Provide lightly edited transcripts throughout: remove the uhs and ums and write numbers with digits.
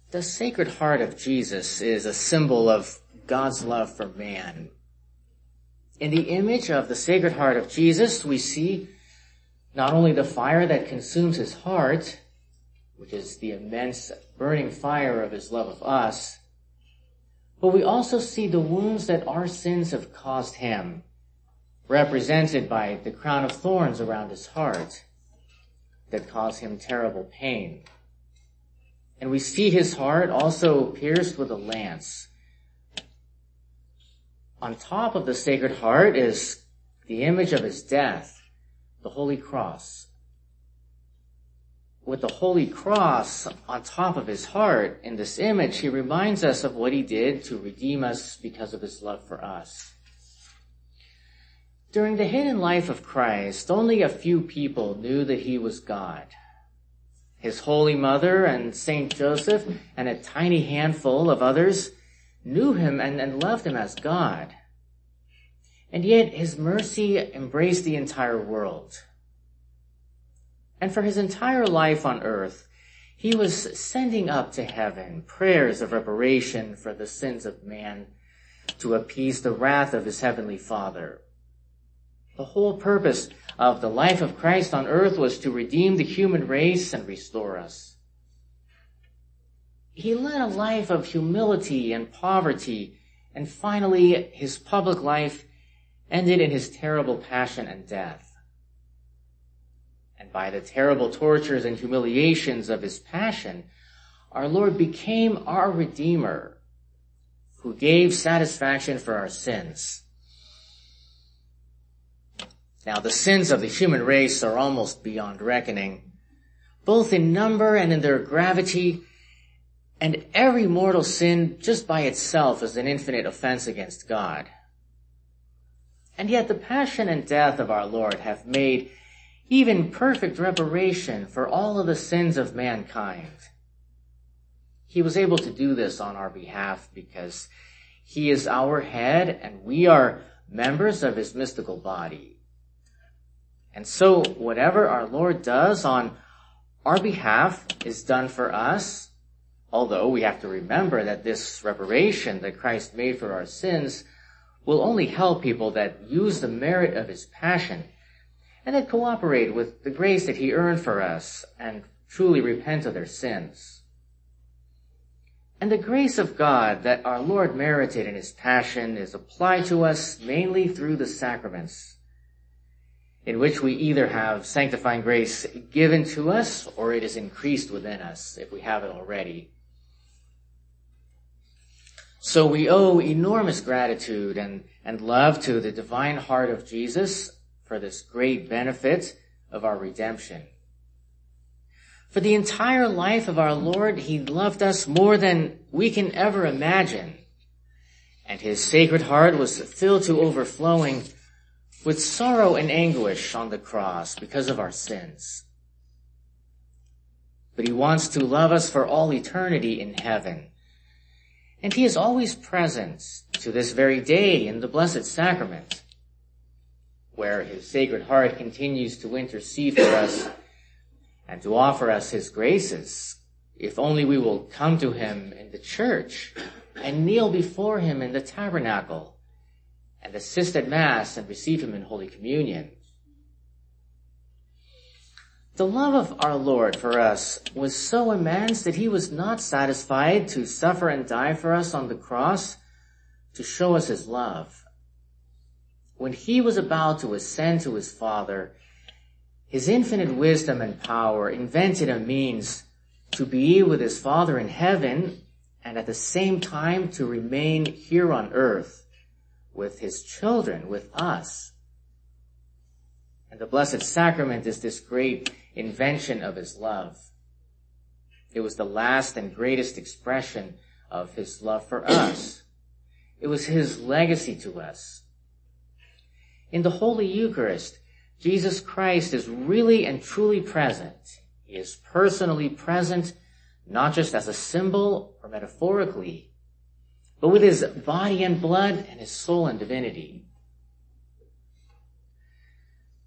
The Sacred Heart of Jesus is a symbol of God's love for man. In the image of the Sacred Heart of Jesus, we see not only the fire that consumes his heart, which is the immense burning fire of his love of us, but we also see the wounds that our sins have caused him, represented by the crown of thorns around his heart that cause him terrible pain. And we see his heart also pierced with a lance. On top of the Sacred Heart is the image of his death, the Holy Cross. With the Holy Cross on top of his heart in this image, he reminds us of what he did to redeem us because of his love for us. During the hidden life of Christ, only a few people knew that he was God. His Holy Mother and Saint Joseph and a tiny handful of others knew him and loved him as God. And yet his mercy embraced the entire world. And for his entire life on earth, he was sending up to heaven prayers of reparation for the sins of man to appease the wrath of his heavenly Father. The whole purpose of the life of Christ on earth was to redeem the human race and restore us. He led a life of humility and poverty, and finally his public life ended in his terrible passion and death. And by the terrible tortures and humiliations of his passion, our Lord became our Redeemer, who gave satisfaction for our sins. Now, the sins of the human race are almost beyond reckoning, both in number and in their gravity, and every mortal sin just by itself is an infinite offense against God. And yet the passion and death of our Lord have made even perfect reparation for all of the sins of mankind. He was able to do this on our behalf because he is our head and we are members of his mystical body. And so whatever our Lord does on our behalf is done for us, although we have to remember that this reparation that Christ made for our sins will only help people that use the merit of his passion and that cooperate with the grace that he earned for us and truly repent of their sins. And the grace of God that our Lord merited in his passion is applied to us mainly through the sacraments, in which we either have sanctifying grace given to us or it is increased within us if we have it already. So we owe enormous gratitude and love to the divine heart of Jesus for this great benefit of our redemption. For the entire life of our Lord, he loved us more than we can ever imagine. And his Sacred Heart was filled to overflowing with sorrow and anguish on the cross because of our sins. But he wants to love us for all eternity in heaven. And he is always present to this very day in the Blessed Sacrament, where his Sacred Heart continues to intercede for us and to offer us his graces, if only we will come to him in the church and kneel before him in the tabernacle and assist at Mass and receive him in Holy Communion. The love of our Lord for us was so immense that he was not satisfied to suffer and die for us on the cross to show us his love. When he was about to ascend to his Father, his infinite wisdom and power invented a means to be with his Father in heaven and at the same time to remain here on earth with his children, with us. And the Blessed Sacrament is this great invention of his love. It was the last and greatest expression of his love for us. It was his legacy to us. In the Holy Eucharist, Jesus Christ is really and truly present. He is personally present, not just as a symbol or metaphorically, but with his body and blood and his soul and divinity.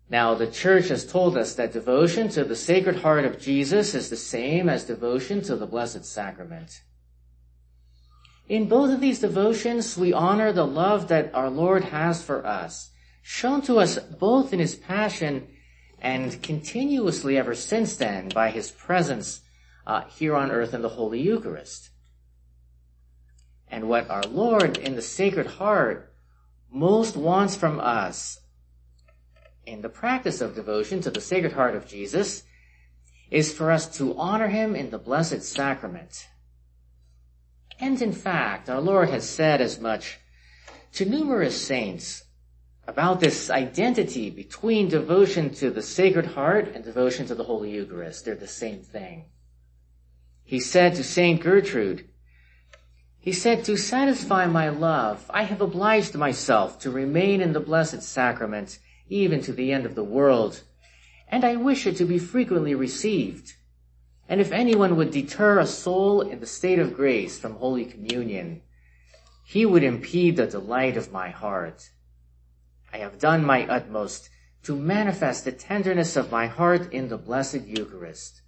Now, the church has told us that devotion to the Sacred Heart of Jesus is the same as devotion to the Blessed Sacrament. In both of these devotions, we honor the love that our Lord has for us, shown to us both in his passion and continuously ever since then by his presence here on earth in the Holy Eucharist. And what our Lord in the Sacred Heart most wants from us in the practice of devotion to the Sacred Heart of Jesus is for us to honor him in the Blessed Sacrament. And in fact, our Lord has said as much to numerous saints about this identity between devotion to the Sacred Heart and devotion to the Holy Eucharist. They're the same thing. He said to Saint Gertrude, he said, "To satisfy my love, I have obliged myself to remain in the Blessed Sacrament even to the end of the world, and I wish it to be frequently received. And if anyone would deter a soul in the state of grace from Holy Communion, he would impede the delight of my heart. I have done my utmost to manifest the tenderness of my heart in the Blessed Eucharist."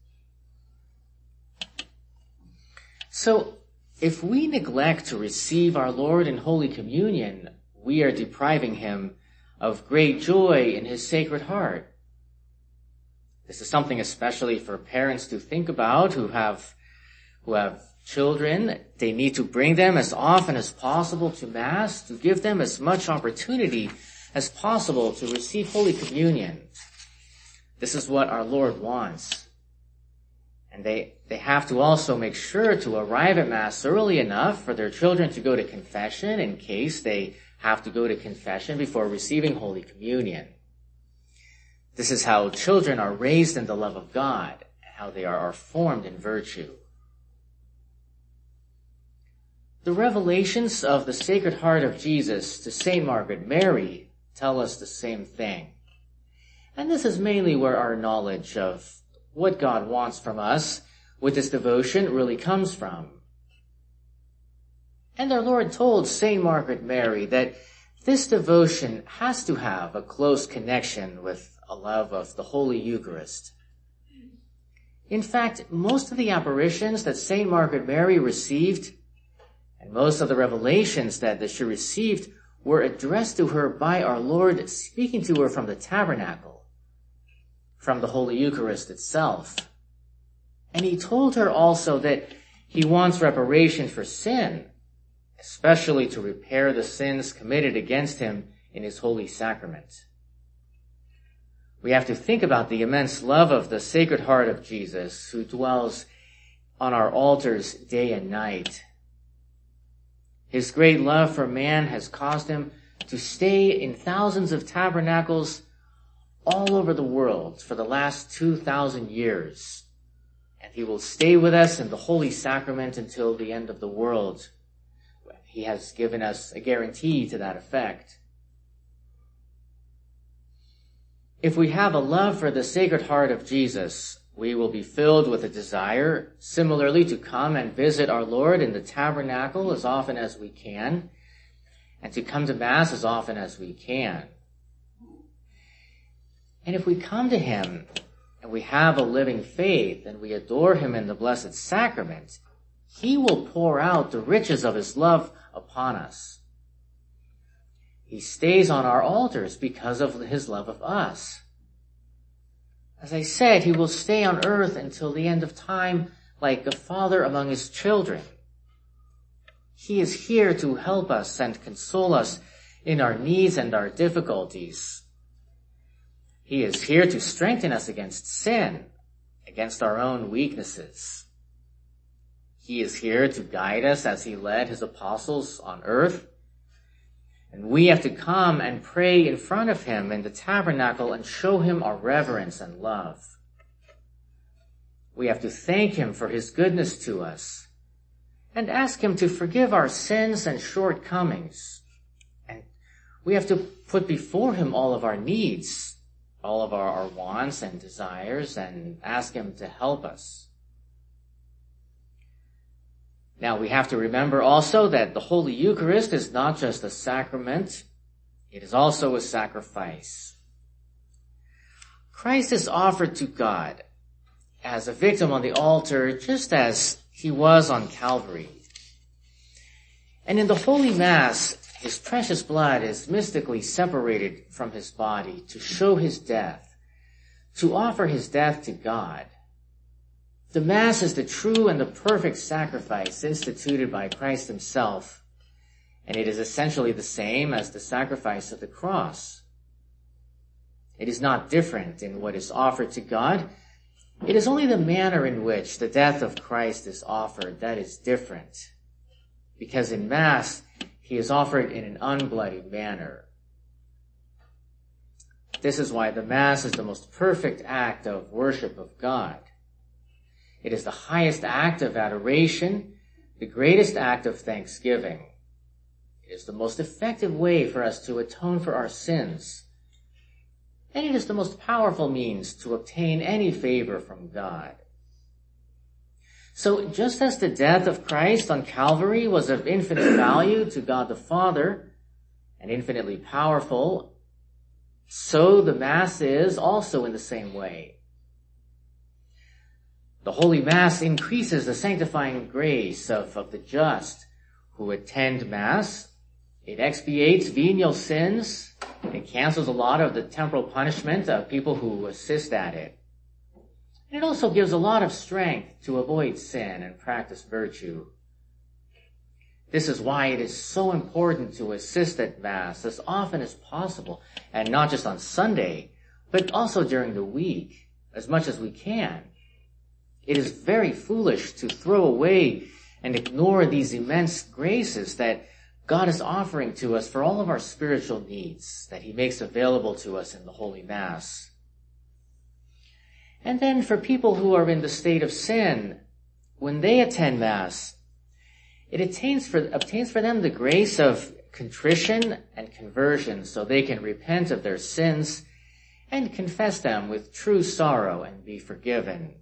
So, if we neglect to receive our Lord in Holy Communion, we are depriving him of great joy in his Sacred Heart. This is something especially for parents to think about who have children. They need to bring them as often as possible to Mass, to give them as much opportunity as possible to receive Holy Communion. This is what our Lord wants. And they have to also make sure to arrive at Mass early enough for their children to go to confession in case they have to go to confession before receiving Holy Communion. This is how children are raised in the love of God, and how they are formed in virtue. The revelations of the Sacred Heart of Jesus to Saint Margaret Mary tell us the same thing. And this is mainly where our knowledge of what God wants from us with this devotion really comes from. And our Lord told Saint Margaret Mary that this devotion has to have a close connection with a love of the Holy Eucharist. In fact, most of the apparitions that Saint Margaret Mary received, and most of the revelations that she received, were addressed to her by our Lord, speaking to her from the tabernacle, from the Holy Eucharist itself. And he told her also that he wants reparation for sin, especially to repair the sins committed against him in his holy sacrament. We have to think about the immense love of the Sacred Heart of Jesus, who dwells on our altars day and night. His great love for man has caused him to stay in thousands of tabernacles all over the world for the last 2,000 years. And he will stay with us in the Holy Sacrament until the end of the world. He has given us a guarantee to that effect. If we have a love for the Sacred Heart of Jesus, we will be filled with a desire, similarly, to come and visit our Lord in the tabernacle as often as we can, and to come to Mass as often as we can. And if we come to him and we have a living faith and we adore him in the Blessed Sacrament, he will pour out the riches of his love upon us. He stays on our altars because of his love of us. As I said, he will stay on earth until the end of time like a father among his children. He is here to help us and console us in our needs and our difficulties. He is here to strengthen us against sin, against our own weaknesses. He is here to guide us as he led his apostles on earth. And we have to come and pray in front of him in the tabernacle and show him our reverence and love. We have to thank him for his goodness to us and ask him to forgive our sins and shortcomings. And we have to put before him all of our needs, all of our wants and desires, and ask him to help us. Now, we have to remember also that the Holy Eucharist is not just a sacrament, it is also a sacrifice. Christ is offered to God as a victim on the altar, just as he was on Calvary. And in the Holy Mass, his precious blood is mystically separated from his body to show his death, to offer his death to God. The Mass is the true and the perfect sacrifice instituted by Christ himself, and it is essentially the same as the sacrifice of the cross. It is not different in what is offered to God. It is only the manner in which the death of Christ is offered that is different, because in Mass, he is offered in an unbloody manner. This is why the Mass is the most perfect act of worship of God. It is the highest act of adoration, the greatest act of thanksgiving. It is the most effective way for us to atone for our sins. And it is the most powerful means to obtain any favor from God. So just as the death of Christ on Calvary was of infinite value to God the Father and infinitely powerful, so the Mass is also in the same way. The Holy Mass increases the sanctifying grace of the just who attend Mass. It expiates venial sins. It cancels a lot of the temporal punishment of people who assist at it. And it also gives a lot of strength to avoid sin and practice virtue. This is why it is so important to assist at Mass as often as possible, and not just on Sunday, but also during the week, as much as we can. It is very foolish to throw away and ignore these immense graces that God is offering to us for all of our spiritual needs that he makes available to us in the Holy Mass. And then for people who are in the state of sin, when they attend Mass, it obtains for them the grace of contrition and conversion so they can repent of their sins and confess them with true sorrow and be forgiven.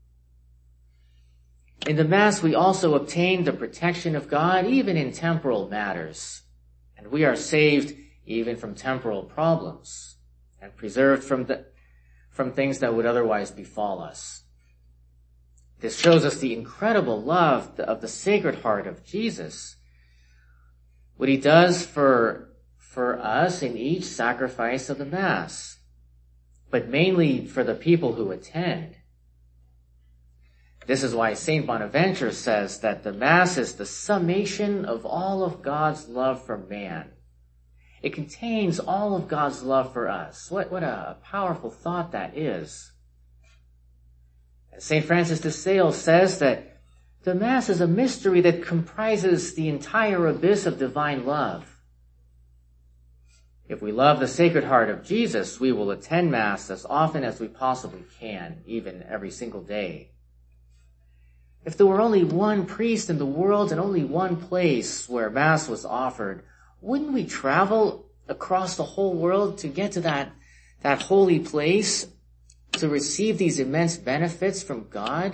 In the Mass, we also obtain the protection of God even in temporal matters, and we are saved even from temporal problems and preserved from things that would otherwise befall us. This shows us the incredible love of the Sacred Heart of Jesus, what he does for us in each sacrifice of the Mass, but mainly for the people who attend. This is why St. Bonaventure says that the Mass is the summation of all of God's love for man. It contains all of God's love for us. What a powerful thought that is. St. Francis de Sales says that the Mass is a mystery that comprises the entire abyss of divine love. If we love the Sacred Heart of Jesus, we will attend Mass as often as we possibly can, even every single day. If there were only one priest in the world and only one place where Mass was offered, wouldn't we travel across the whole world to get to that holy place, to receive these immense benefits from God?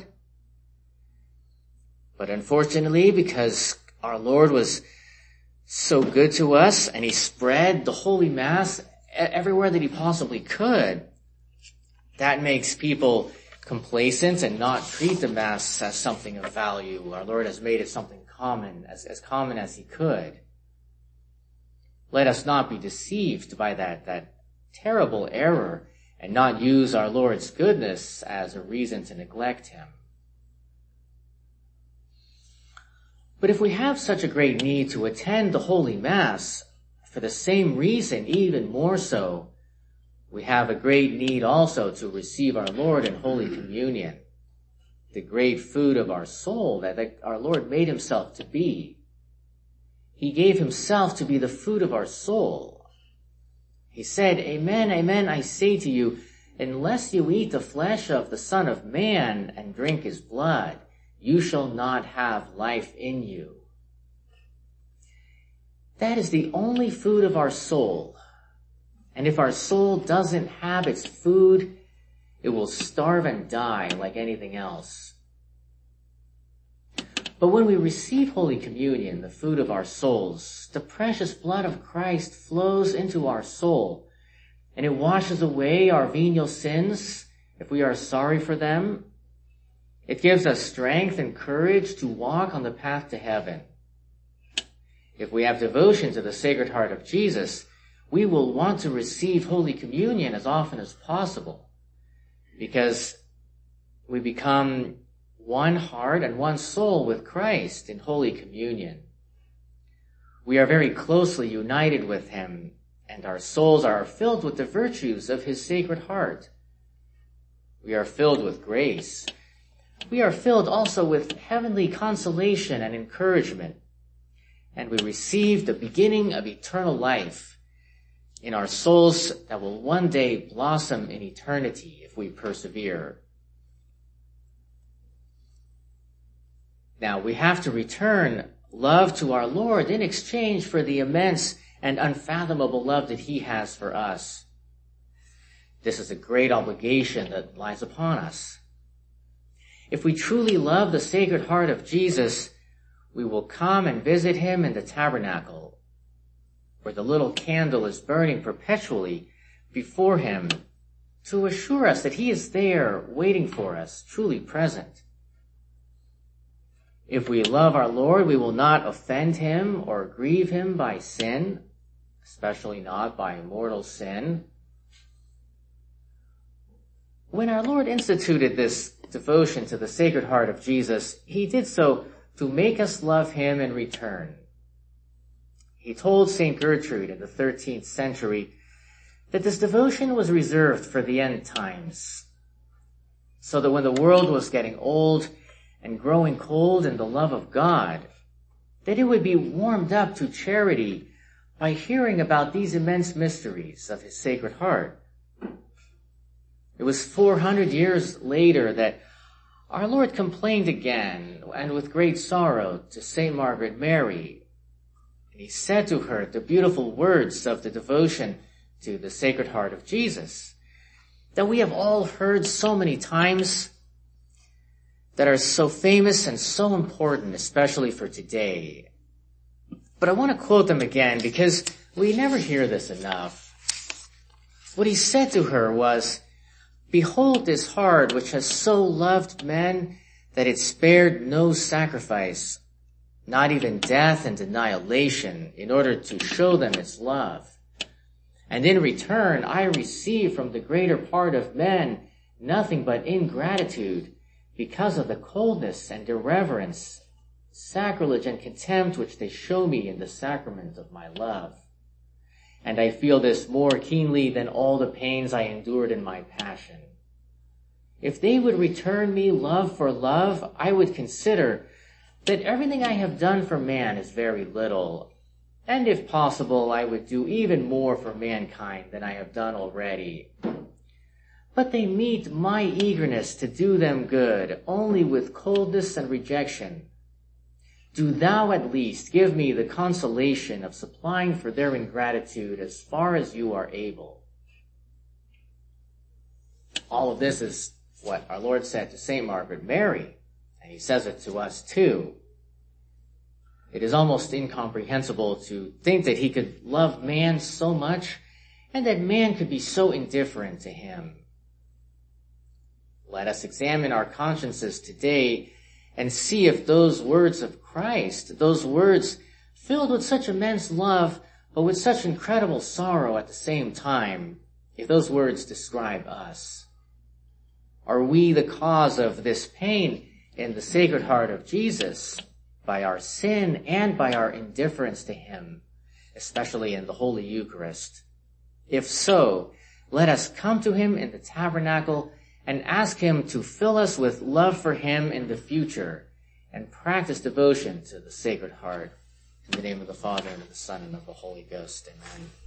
But unfortunately, because our Lord was so good to us and he spread the Holy Mass everywhere that he possibly could, that makes people complacent and not treat the Mass as something of value. Our Lord has made it something common, as common as he could. Let us not be deceived by that terrible error and not use our Lord's goodness as a reason to neglect him. But if we have such a great need to attend the Holy Mass, for the same reason, even more so, we have a great need also to receive our Lord in Holy Communion, the great food of our soul that our Lord made himself to be. He gave himself to be the food of our soul. He said, "Amen, amen, I say to you, unless you eat the flesh of the Son of Man and drink his blood, you shall not have life in you." That is the only food of our soul. And if our soul doesn't have its food, it will starve and die like anything else. But when we receive Holy Communion, the food of our souls, the precious blood of Christ flows into our soul and it washes away our venial sins if we are sorry for them. It gives us strength and courage to walk on the path to heaven. If we have devotion to the Sacred Heart of Jesus, we will want to receive Holy Communion as often as possible, because we become one heart and one soul with Christ in Holy Communion. We are very closely united with him, and our souls are filled with the virtues of his Sacred Heart. We are filled with grace. We are filled also with heavenly consolation and encouragement, and we receive the beginning of eternal life in our souls that will one day blossom in eternity if we persevere. Now, we have to return love to our Lord in exchange for the immense and unfathomable love that he has for us. This is a great obligation that lies upon us. If we truly love the Sacred Heart of Jesus, we will come and visit him in the tabernacle, where the little candle is burning perpetually before him to assure us that he is there waiting for us, truly present. If we love our Lord, we will not offend him or grieve him by sin, especially not by mortal sin. When our Lord instituted this devotion to the Sacred Heart of Jesus, he did so to make us love him in return. He told St. Gertrude in the 13th century that this devotion was reserved for the end times, so that when the world was getting old and growing cold in the love of God, that it would be warmed up to charity by hearing about these immense mysteries of his Sacred Heart. It was 400 years later that our Lord complained again, and with great sorrow, to St. Margaret Mary. And he said to her the beautiful words of the devotion to the Sacred Heart of Jesus that we have all heard so many times, that are so famous and so important, especially for today. But I want to quote them again because we never hear this enough. What he said to her was, "Behold this heart which has so loved men that it spared no sacrifice, not even death and annihilation, in order to show them its love. And in return I receive from the greater part of men nothing but ingratitude, because of the coldness and irreverence, sacrilege and contempt which they show me in the sacrament of my love. And I feel this more keenly than all the pains I endured in my passion. If they would return me love for love, I would consider that everything I have done for man is very little, and if possible, I would do even more for mankind than I have done already. But they meet my eagerness to do them good only with coldness and rejection. Do thou at least give me the consolation of supplying for their ingratitude as far as you are able." All of this is what our Lord said to St. Margaret Mary, and he says it to us too. It is almost incomprehensible to think that he could love man so much and that man could be so indifferent to him. Let us examine our consciences today and see if those words of Christ, those words filled with such immense love, but with such incredible sorrow at the same time, if those words describe us. Are we the cause of this pain in the Sacred Heart of Jesus by our sin and by our indifference to him, especially in the Holy Eucharist? If so, let us come to him in the tabernacle and ask him to fill us with love for him in the future and practice devotion to the Sacred Heart. In the name of the Father, and of the Son, and of the Holy Ghost. Amen.